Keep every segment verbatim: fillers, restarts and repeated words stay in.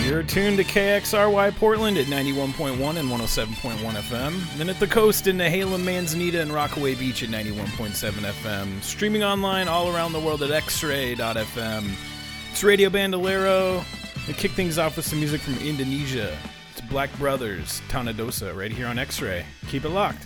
You're tuned to K X R Y Portland at ninety-one point one and one oh seven point one F M. Then at the coast in Nehalem, Manzanita, and Rockaway Beach at ninety-one point seven F M. Streaming online all around the world at x ray dot f m. It's Radio Bandolero. We kick things off with some music from Indonesia. It's Black Brothers, Tanadosa, right here on X-Ray. Keep it locked.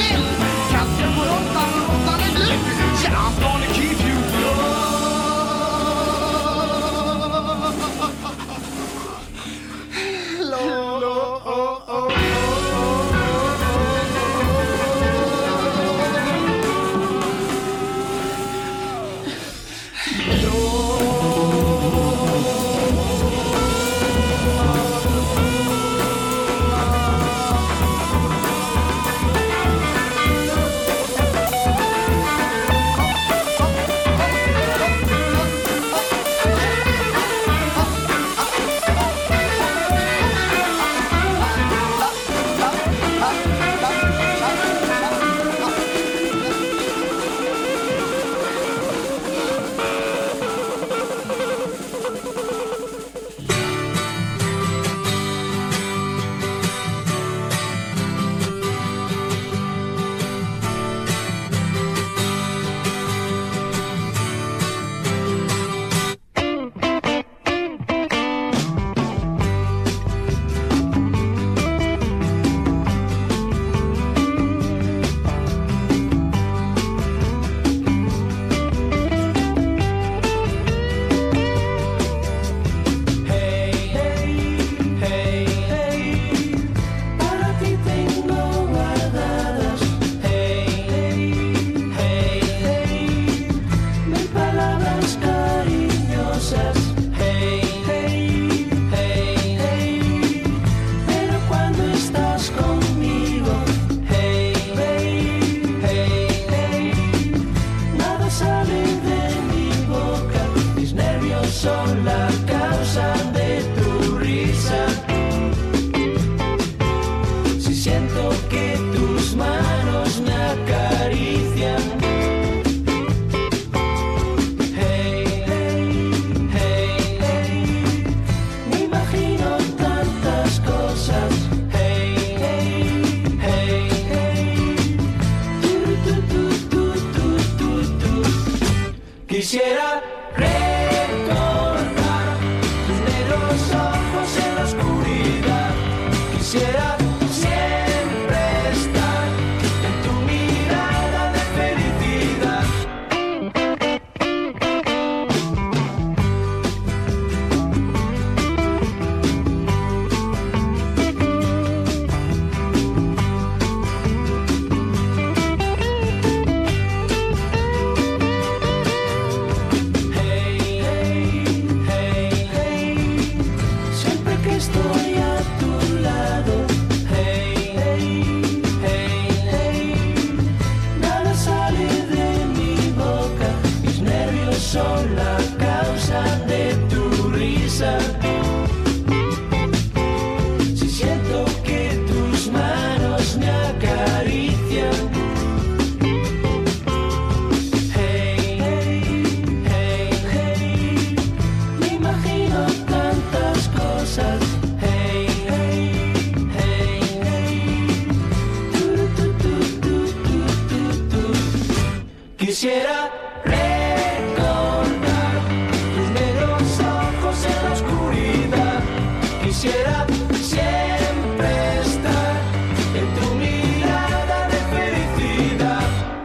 Säg vad du vill, kan jag bara keep you love. cosas cariñosas. Hey, hey, hey, hey. Pero cuando estás conmigo, hey, hey, hey, hey. Nada sale de mi boca. Mis nervios son la causa de tu risa. Si siento que tus manos me acarician. Hey, hey, hey, hey. Me imagino tantas cosas. Hey, hey, hey, hey. Tu, tu, tu, tu, tu, tu. Quisiera recordar tus negros ojos en la oscuridad. Quisiera siempre estar en tu mirada de felicidad. Hey, hey, hey, hey. Siempre que estoy a tu lado. Hey, hey, hey, hey. Nada sale de mi boca. Mis nervios son la causa de tu risa. Si siento que tus manos me acarician. Hey, hey, hey, hey. Me imagino tantas cosas. Hey, hey, hey, hey. Tu, tu, tu, tu, tu, tu, tu. Quisiera recordar tus negros ojos en la oscuridad. Quisiera siempre estar en tu mirada de felicidad.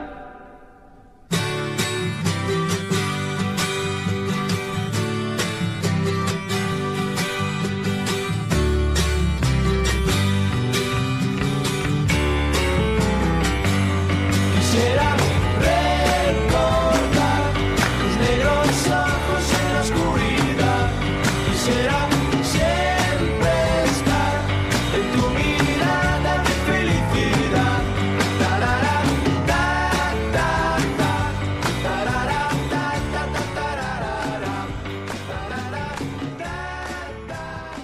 Quisiera recordar tus negros ojos en la oscuridad. Quisiera siempre estar en tu mirada de felicidad. Tarara, ta, ta, ta. Tarara, ta, ta, ta, tarara. Tarara, ta, ta,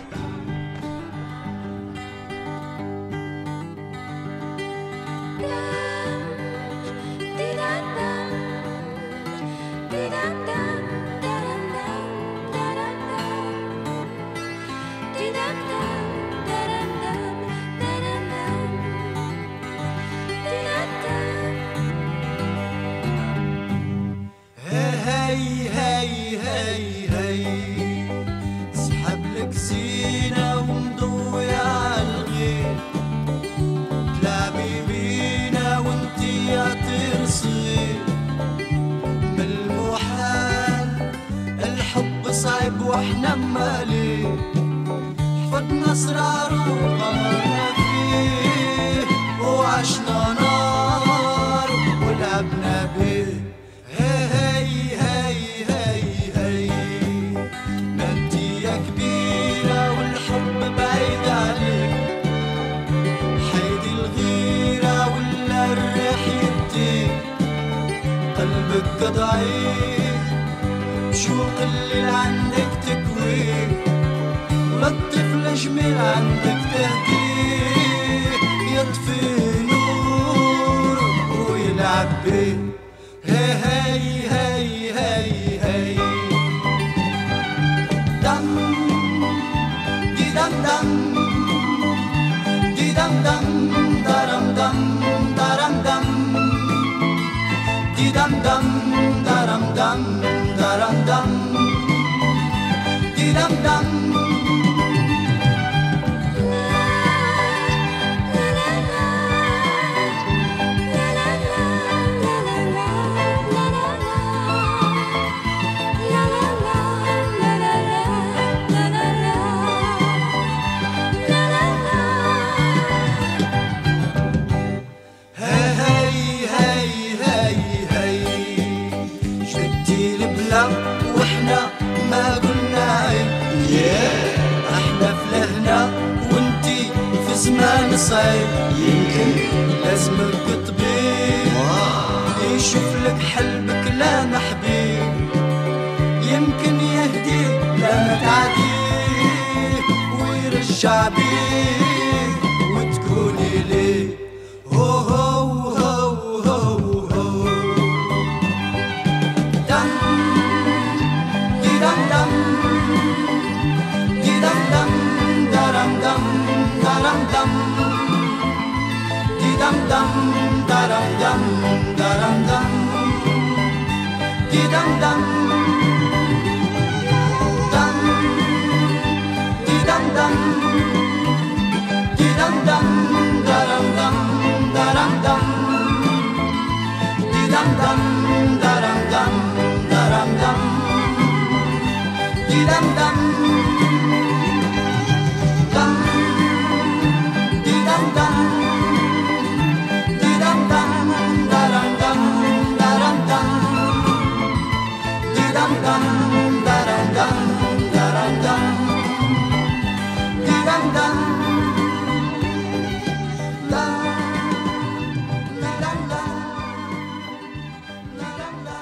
هي هي هي هي سحب لك زينة ومضوي عالغير تلعبي بينا وانتي يا صغير من المحال الحب صعب واحنا مالين حفظنا اسرار وغمرنا فيه وعشنا نار ولعبنا بيه. هي هي هي هي ما انتي يا كبيرة والحب بعيد عليك حيدي الغيرة ولا الريح يديك قلبك ضعيف بشوق اللي عندك تكويه وللطفل جميل عندك تهديه يطفي نور ويلعب بيه. هي هي هي هي هي دم دي دم دم دي دم دم درم دم درم دم دي دم دم درم دم درم دم دي دم دم. Hey, hey, hey, hey, hey. Je vais te dire les blancs. واحنا ما قلنا عيب. احنا في لهنا وانتي في زمان صعيب. يمكن لازمك طبيب يشوف لك حلبك لا محبيب. يمكن يهديك لما تعديه ويرجع بيك وتكوني ليه هو هو هو هو هو دم دي دم دم دي دم دم درم دم درم دم دي دم دم درم دم درم دم دي دم دم dum dum di dum dum daram dum daram dum di dum dum daram dum daram dum di dum dum dum di dum dum di dum dum daram dum daram dum di dum dum daram dum daram dum dum dum la la la la la la.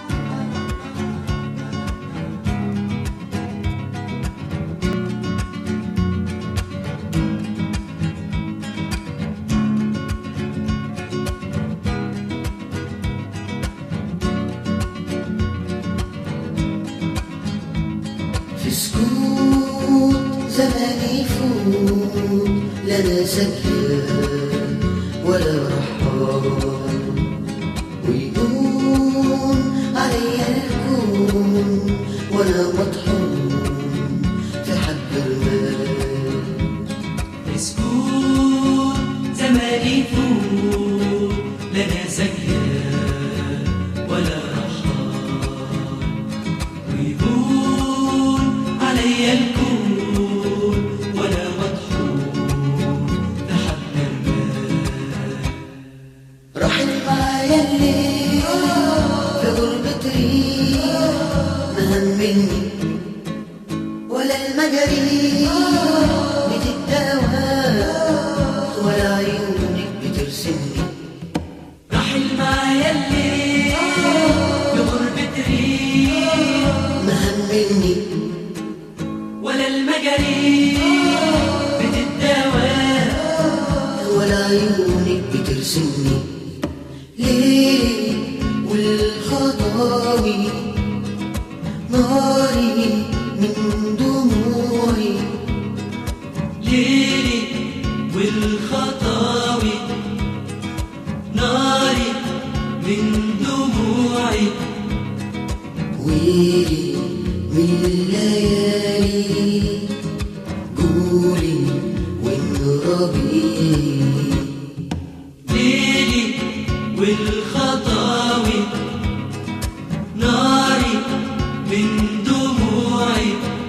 في سكوت زمان يفوت لا انا سكيان ولا رحال ويقوم عليا الكون وانا مطحون في حب المال. سكوت زمان يفوت لا انا سكيان ولا رحال ويقوم عليا الكون وانا مطحون بحب المال. رحل معايا الليل في غربة ريح ما همني ولا المجاري بتتداوى ولا عيونك بترسمني. رحل معايا الليل بغربة ريح ما همني ولا المجاري بتتداوى ولا عيونك بترسمني. ليلي والخطاوي ناري من دموعي. ليلي والخطاوي ناري من دموعي. ويلي من الليالي قولي وانربي. ليلي والخطاوي ناري من دموعي.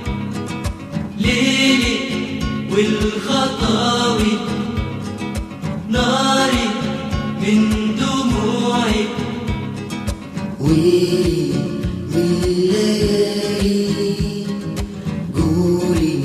ليلي والخطاوي ناري من دموعي. ويلي من الليالي قولي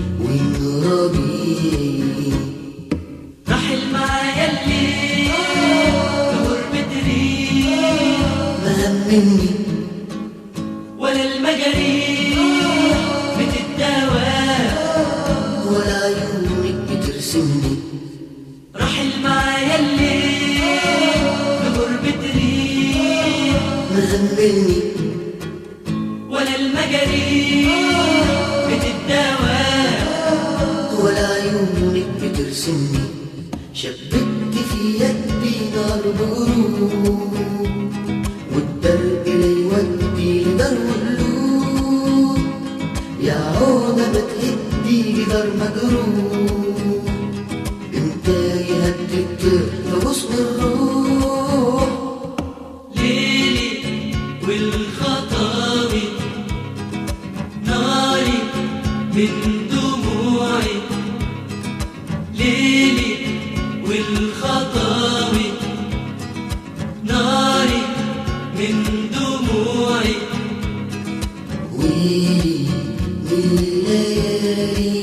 وانربي. رحل معايا الليل بغربة ريح ما همني ولا المجاريح بتتداوى ولا عيونك بترسمني. رحل معايا الليل بغربة ريح ما همني ولا المجاريح بتتداوى ولا عيونك بترسمني. شبكت في يدي نار بغروب والدرب لا يودي لدار مقلوب. يا عودة ما تهدي جدار مجروح. امتى يهدد في غصن الروح. ليلي والخطاوي ناري من دموعي. ليلي والخطاوي ناري من دموعي. ميري بالليالي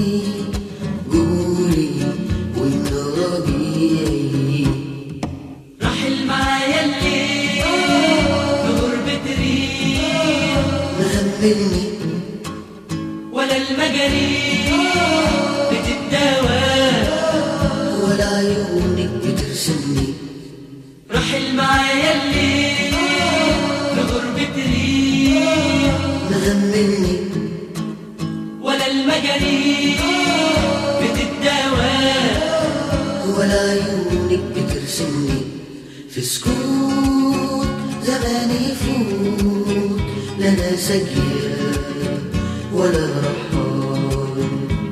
قولي وين ربيعي رحل معايا الليل بغربة ريح مهملني ولا المجاريح بتتداوى ولا عيونك بترسمني رحل معايا الليل بغربة ريح مهملني ولا المجاريح بتتداوى ولا عيونك بترسمني في سكوت زماني يفوت لا انا سجية ولا رحال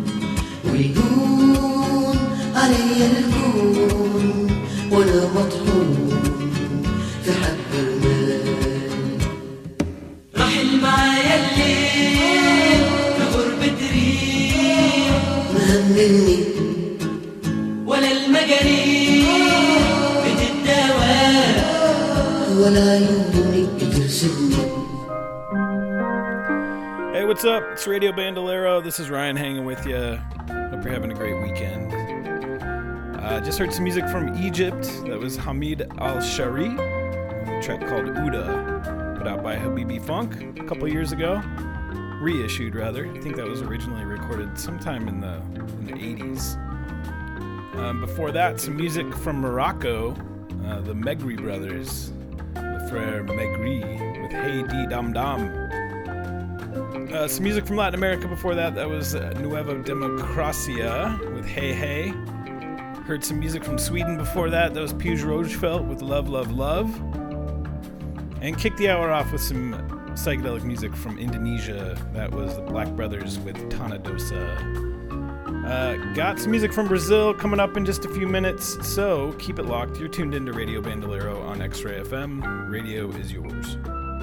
ويهون علي الكون وانا مطحون في حب رمال رحل معايا الليل بغربة ريح مهملني ولا المجاريح بتتداوى ولا عيونك بترسمني. Hey, what's up? It's Radio Bandolero. This is Ryan hanging with you. Hope you're having a great weekend. Uh, just heard some music from Egypt. That was Hamid Al-Shari, a track called Uda, put out by Habibi Funk a couple years ago. Reissued, rather. I think that was originally recorded sometime in the in the eighties. Um, before that, some music from Morocco, uh, the Megri brothers, the Frere Megri, with Hey Di Dam Dam. Uh, some music from Latin America before that. That was uh, Nueva Democracia with Hey Hey. Heard some music from Sweden before that. That was Puj Rojfelt with Love, Love, Love. And kicked the hour off with some psychedelic music from Indonesia. That was the Black Brothers with Tana Dosa. Uh, got some music from Brazil coming up in just a few minutes, so keep it locked. You're tuned into Radio Bandolero on X-Ray F M. Radio is yours.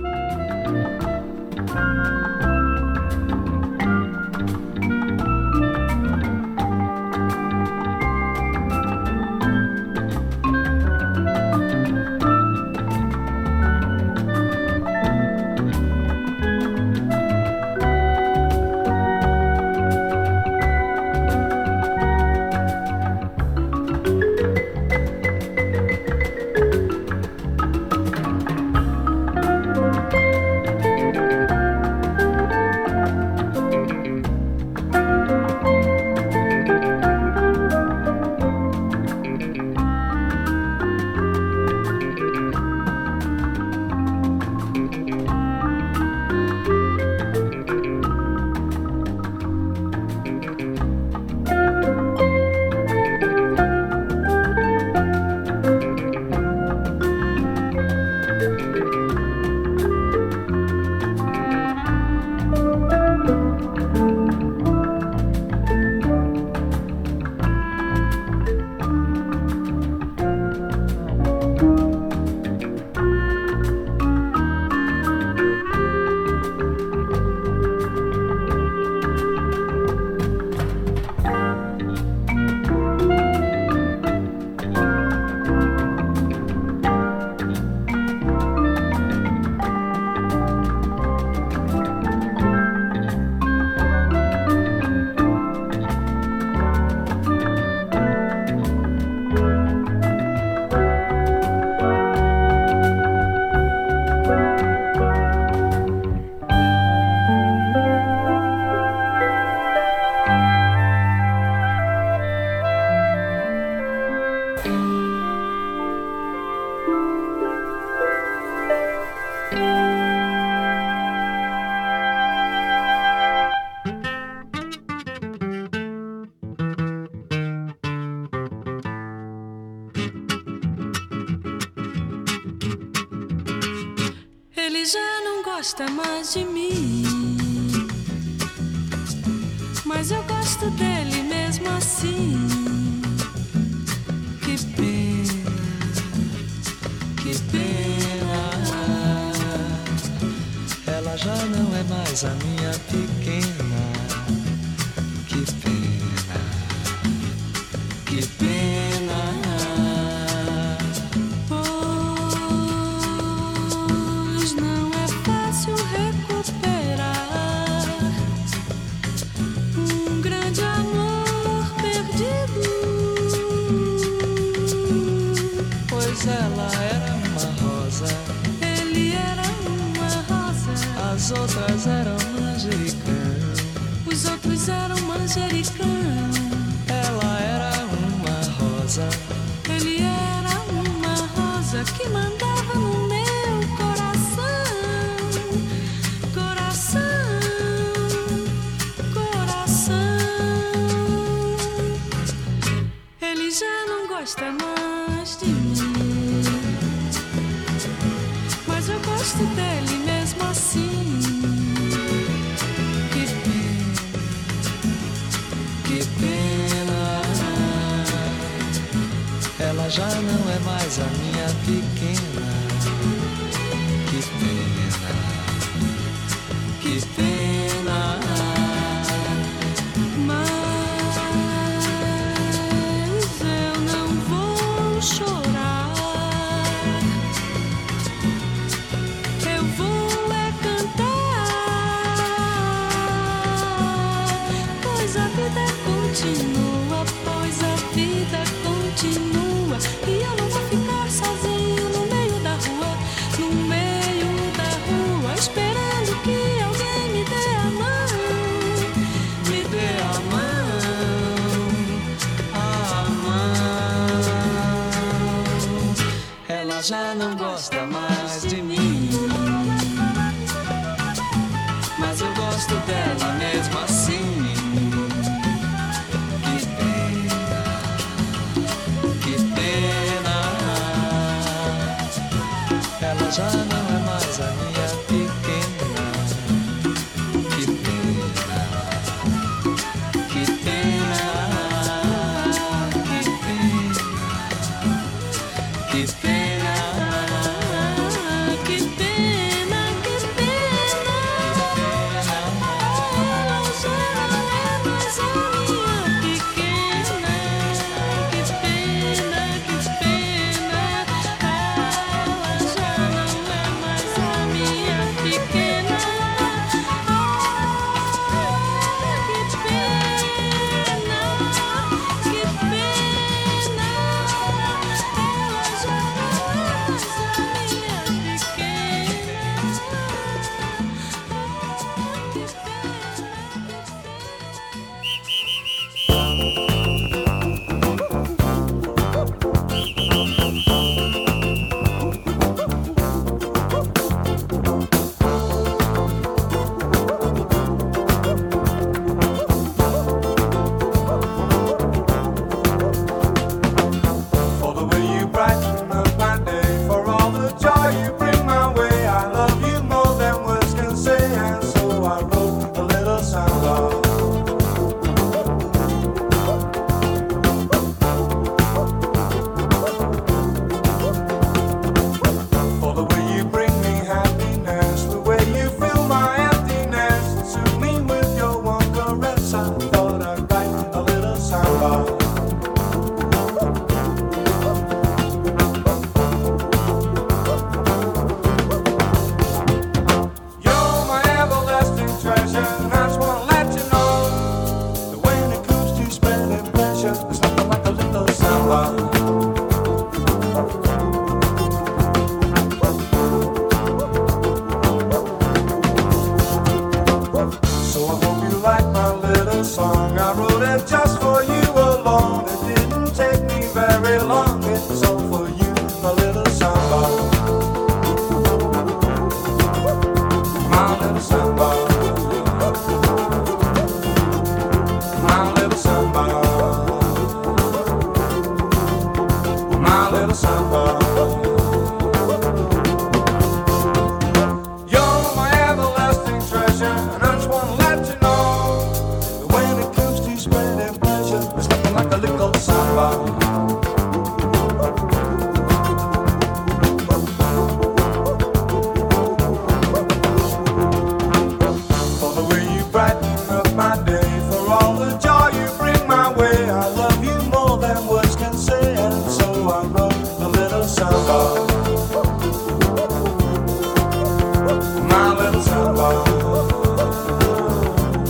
Ele já não gosta mais de mim, mas eu gosto dele mesmo assim. Que pena, que pena. Ela já não é mais a minha pequena. Que pena, que pena. Pois não é fácil recuperar era manjericão. Os outros eram manjericão. Ela era uma rosa. Ele era uma rosa que mandava no meu coração. Coração, coração. Ele já não gosta mais de mim, mas eu gosto dele mesmo assim. Que pena, Que pena. Ela já não é mais a minha pequena. Que pena. Que pena. mas eu não vou chorar. Eu vou é cantar, pois a vida continua, pois a vida continua. E eu não vou ficar sozinho no meio da rua, no meio da rua, esperando que alguém me dê a mão, me dê a mão, A mão. Ela já não gosta mais de mim, mas eu gosto dela mesmo assim. Que pena. Que pena. Ela já não é mais a minha pequena. Que pena. Que pena. Que pena. Que pena. que pena, que pena. Ela já não é mais a minha pequena. Que pena, que pena. Ela já não é mais a minha pequena. Que pena, que pena. Ela já não é mais a minha pequena. Que For the way you brighten up my day, for all the joy you bring my way. I love you more than words can say, and so I wrote a little song. For the way you bring me happiness, the way you fill my emptiness, soothe me with your warm caress. I thought I'd write a little song. You're my everlasting treasure, and I just wanna let you know that when it comes to spreading pleasure, there's nothing like a little samba. So I hope you like my little song. I wrote it just for you alone. It didn't take me very long. It's all for you, my little samba. My little samba. My little samba. My little samba. You're my everlasting treasure, and I just wanna let you know that when it comes to spreading pleasure, there's nothing like a little samba. For the way you brighten up my day, for all the joy you bring my way. I love you more than words can say, and so I wrote a little samba. My little samba.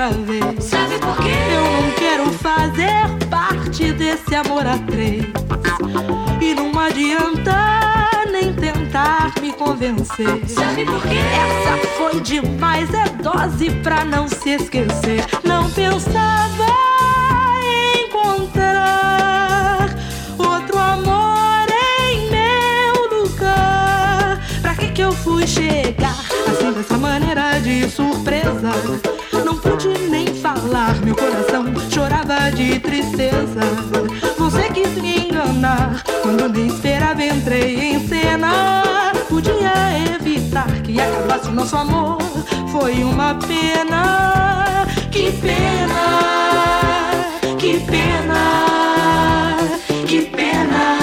outra vez. Sabe por quê? Eu não quero fazer parte desse amor a três. E não adianta nem tentar me convencer. Sabe por quê? Essa foi demais, é dose pra não se esquecer. Não pensava encontrar outro amor em meu lugar. Pra que que eu fui chegar assim dessa maneira de surpresa? Não pude nem falar, meu coração chorava de tristeza. Você quis me enganar quando nem esperava, entrei em cena. Podia evitar que acabasse o nosso amor, foi uma pena. Que pena, que pena, que pena.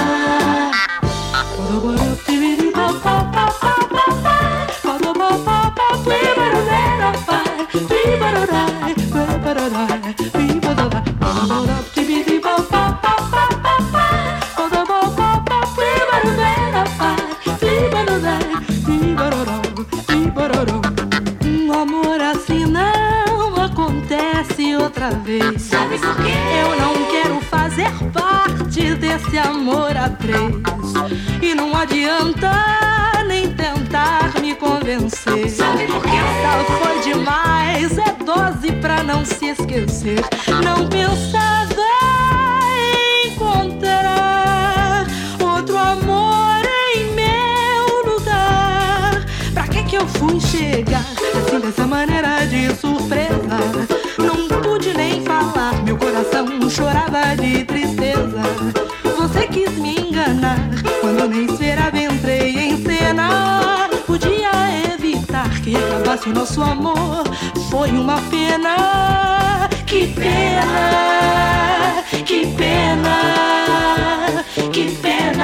Um amor assim não acontece outra vez. Sabe por quê? Eu não quero fazer parte desse amor a três. E não adianta nem tentar me convencer. Sabe por quê? Essa foi demais, é dose pra não se esquecer. Não pensava encontrar outro amor em meu lugar. Pra que que eu fui chegar assim dessa maneira de surpresa? Não pude nem falar, meu coração chorava de tristeza. Você quis me enganar quando nem esperava, entrei em cena. Podia evitar que acabasse o nosso amor, foi uma pena. Que pena, que pena, que pena.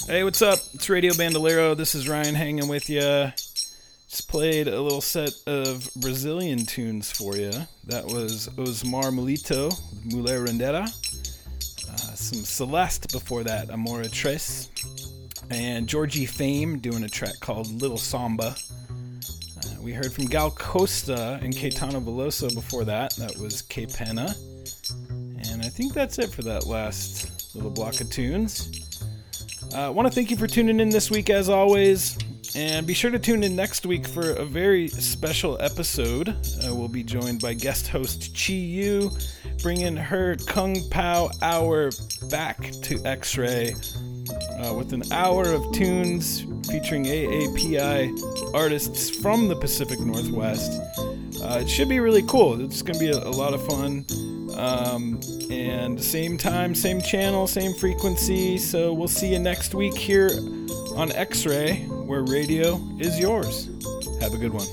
Hey, what's up? It's Radio Bandolero. This is Ryan hanging with you. Just played a little set of Brazilian tunes for you. That was Osmar Milito, Mulher Rendera. Uh, some Celeste before that, Amora Tres. And Georgie Fame doing a track called Little Samba. Uh, we heard from Gal Costa and Caetano Veloso before that. That was Que Pena. And I think that's it for that last little block of tunes. I uh, want to thank you for tuning in this week as always, and be sure to tune in next week for a very special episode. Uh, we'll be joined by guest host Chi Yu, bringing her Kung Pao Hour back to X-Ray uh, with an hour of tunes featuring A A P I artists from the Pacific Northwest. Uh, it should be really cool. It's going to be a, a lot of fun. Um, and same time, same channel, same frequency. So we'll see you next week here on X-Ray, where radio is yours. Have a good one.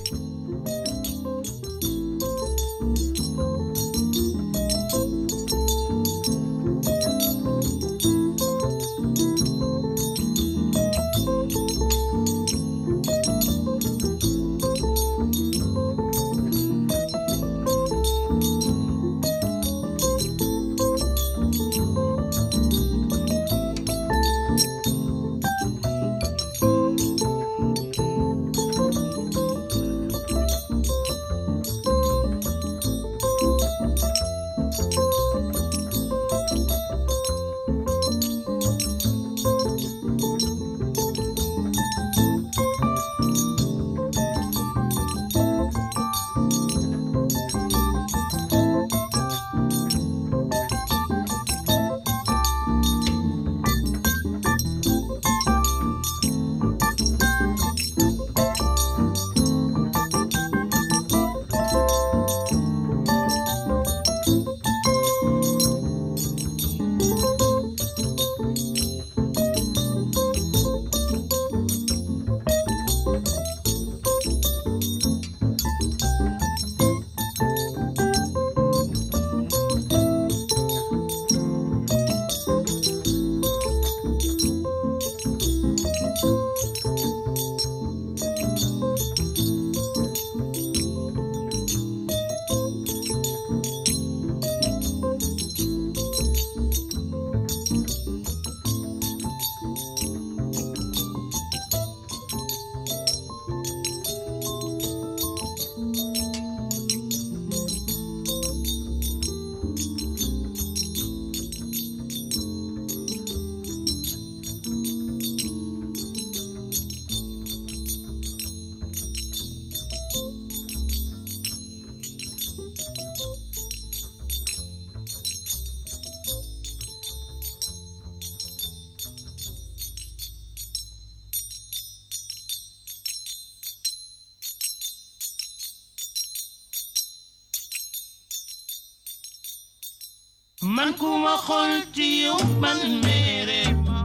Man ku ma xool ci yow man mere ma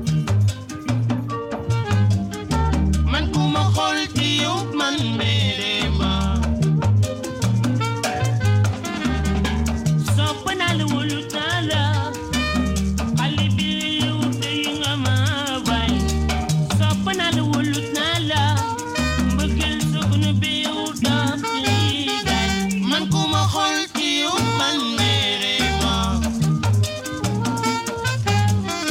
man ku ma xool ci yow man mere ma sopp naa la wóolu naa la xale bi yow tey nga ma bay sopp naa la wóolu naa la mbëggeel sognu bi yow daf ci gay man ku ma xool ci yow man mere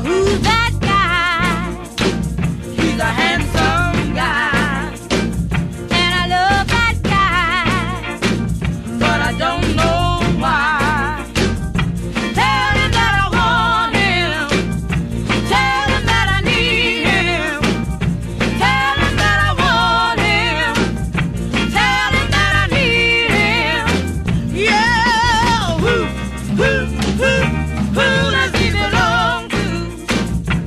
who's that guy? He's a handsome guy, and I love that guy, but I don't know why. Tell him that I want him. Tell him that I need him. Tell him that I want him. Tell him that I need him. Yeah, who, who, who, who does he belong to?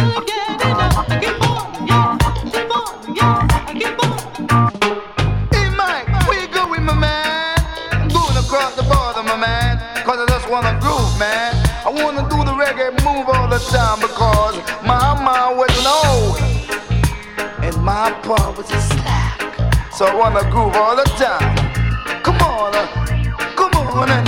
Wanna groove, man. I wanna do the reggae move all the time because my mama was low and my pa was a slack. So I wanna groove all the time. Come on, uh, come on, and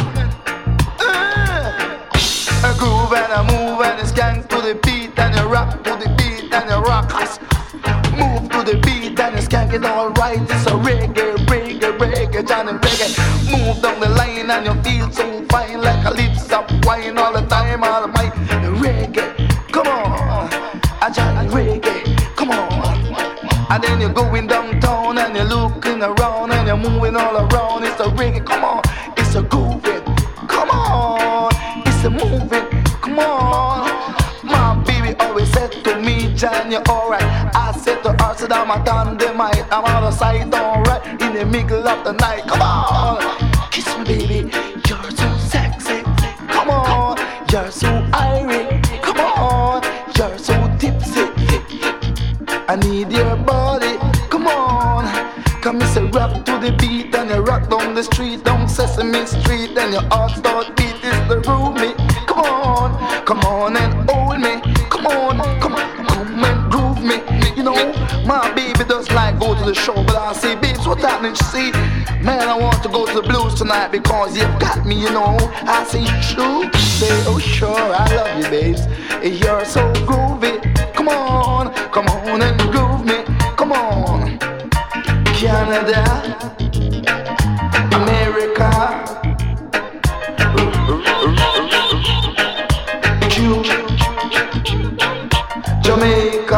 uh, a groove and a move and a skank to the beat and you rock to the beat and you rock us. Move to the beat and you skank it all right. It's a reggae, reggae, reggae, Johnny reggae. Move down the line and you feel so fine like a lips of wine all the time, all my reggae. Come on, I Johnny reggae. Come on, and then you're going downtown and you're looking around and you're moving all around. It's a reggae. Come on, it's a grooving. Come on, it's a moving. Come on, my baby always said to me, John, you're alright. I said to her, said I'm a dynamite. I'm out of sight, alright, in the middle of the night. Come on, kiss me, baby. You're so sexy. Come on, you're so irie. Come on, you're so tipsy. I need your body. Come on, come and say rock to the beat and you rock down the street, down Sesame Street, and your heart start beat is the room me. Come on, come on and hold me. Come on, come on, come and groove me. You know, my baby does like go to the show, but I say, babes, what's happening? She say, man, I want to go to the blues tonight because you got me, you know. I say, true. Say, oh sure, I love you, babes. You're so groovy. Come on, come on and groove me. Come on, Canada, America, Cuba, Jamaica,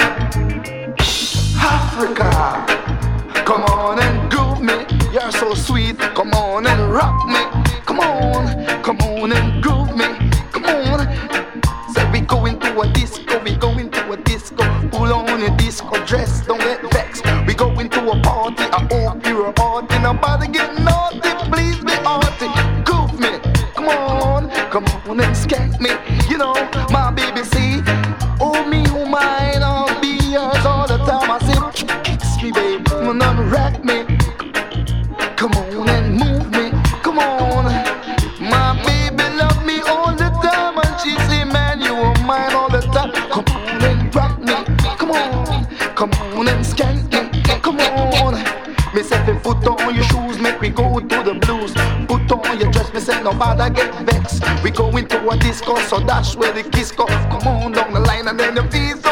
Africa. Come on and groove me. You're so sweet. Come on and rock me. Come on, come on and groove me. Come on. Say we go into a disco. We go into a disco. Pull on your disco dress. Don't get vexed. We go into a party. I hope you're a party. Nobody get naughty. Please be arty. Groove me. Come on, come on and skank me. You know, my baby see. Oh me, oh mine. I'll be yours all the time. I say, kiss me, babe. Come on, rock me. Come on and move me. Come on. My baby love me all the time. And she say, man, you are mine all the time. Come on and rock me. Come on. Come on and skank me. Come on. Me say, put on your shoes, make we go to the blues. Put on your dress, me say, nobody get vexed. We go into a disco, so that's where the kiss go. Come on down the line and then the fees.